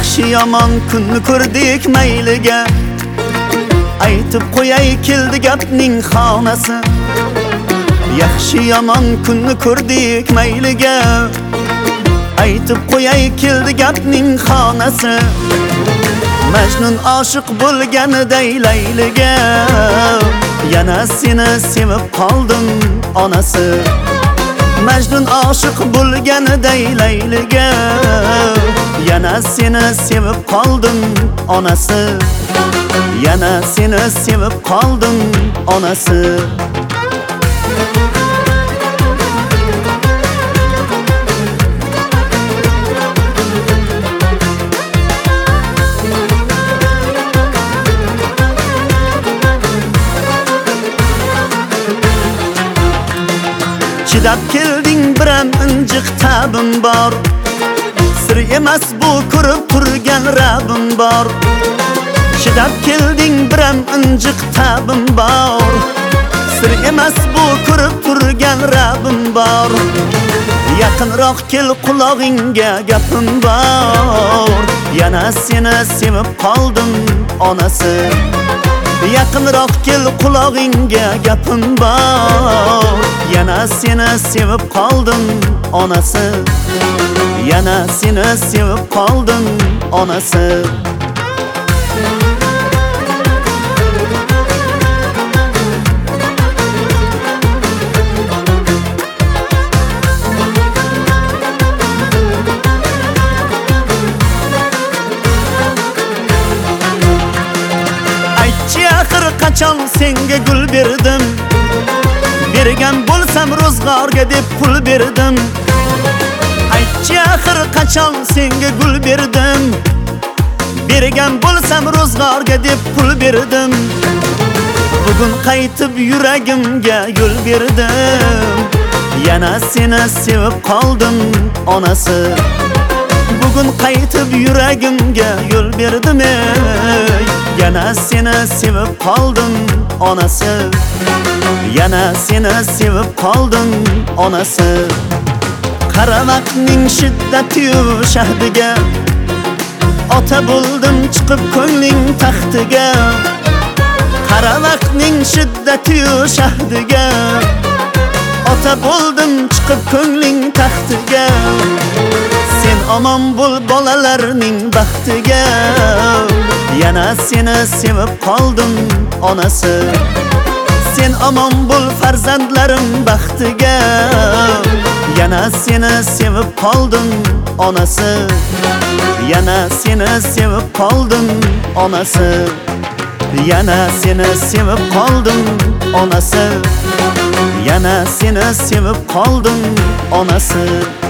Yaxshi yomon kunni ko'rdik mayliga, aytib qo'yay keldi gapning xonasi. Yaxshi yomon kunni ko'rdik mayliga, aytib qo'yay keldi gapning xonasi. Majnun oshiq bo'lganiday Layliga, yana seni sevib qoldim onasi. Majnun oshiq bo'lganiday Layliga, yana seni sevib qoldim onasi. Yana seni sevib qoldim onasi. Chidab kelding biram injiq tabim bor, sir emas bu ko'rib turgan Rabbim bor. Chidab kelding biram injiq tabim bor, sir emas bu ko'rib turgan Rabbim bor. Yaqinroq kel qulog'ingga gapim bor, yana seni sevib qoldim onasi. Yaqinroq kel qulog'ingga gapim bor, yana seni sevib qoldim onasi. Yana seni sevib qoldim onasi. Axir qachon senga gul berdim, bergan bo'lsam ro'zg'orga deb pul berdim. Aytchi axir qachon senga gul berdim, bergan bo'lsam ro'zg'orga deb pul berdim. Bugun qaytib yuragimga yo'l berdim, yana seni sevib qoldim onasi. Bugun qaytib yuragimga yo'l berdim, yana seni sevib qoldim onasi. Yana seni sevib qoldim onasi. Qara vaqtning shiddati-yu shahdiga, ota bo'ldim chiqib ko'ngling taxtiga. Qara vaqtning shiddati-yu shahdiga, ota bo'ldim chiqib ko'ngling taxtiga. Sen omon bo'l bolalarning baxtiga, yana seni sevib qoldim onasi. Sen omon bo'l farzandlarim baxtiga, yana seni sevib qoldim onasi. Yana seni sevib qoldim onasi. Yana seni sevib qoldim onasi. Yana seni sevib qoldim onasi.